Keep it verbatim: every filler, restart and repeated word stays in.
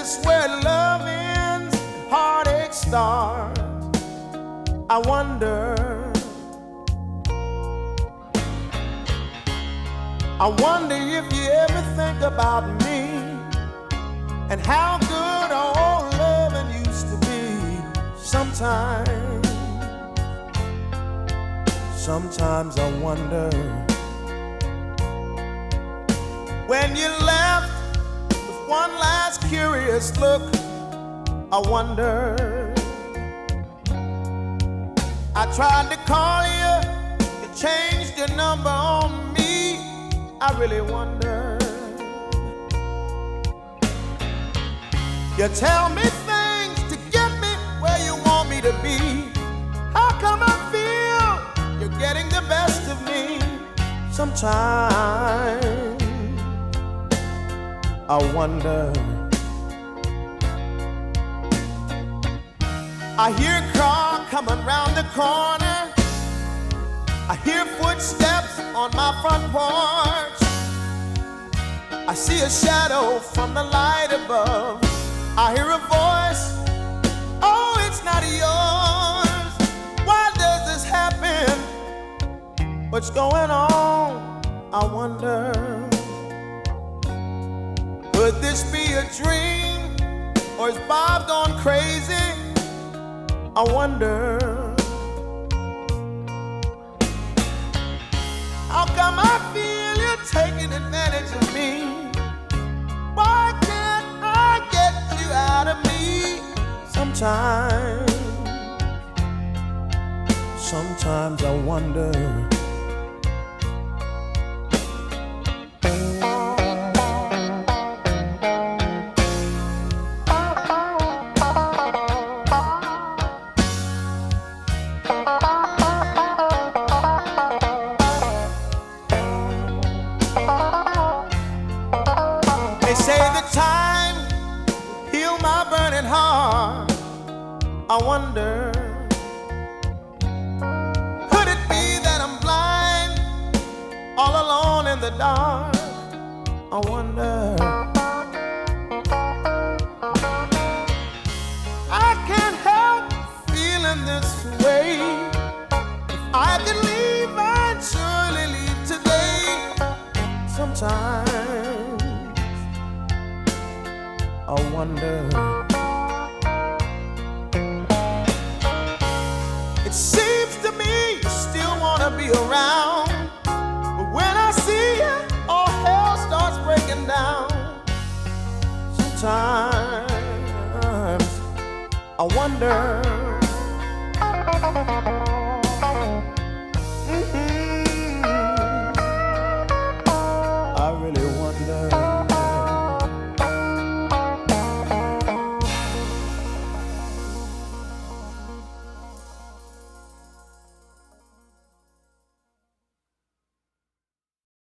this where love ends and heartache starts? I wonder. I wonder if you ever think about me and how good our old loving used to be. Sometimes, sometimes I wonder. When you left with one last curious look, I wonder. I tried to call you, you changed your number on me. I really wonder. You tell me things to get me where you want me to be. How come I feel you're getting the best of me? Sometimes I wonder. I hear a car coming round the corner. I hear footsteps on my front porch. I see a shadow from the light above. I hear a voice, oh, it's not yours. Why does this happen? What's going on? I wonder. Could this be a dream? Or is Bob gone crazy? I wonder. How come I feel you're taking advantage of me? Why can't I get you out of me? Sometimes, sometimes I wonder. Say the time heal my burning heart. I wonder, could it be that I'm blind, all alone in the dark? I wonder. I can't help feeling this way. If I could leave, I'd surely leave today. Sometimes I wonder. It seems to me you still wanna be around, but when I see you, all hell starts breaking down. Sometimes I wonder.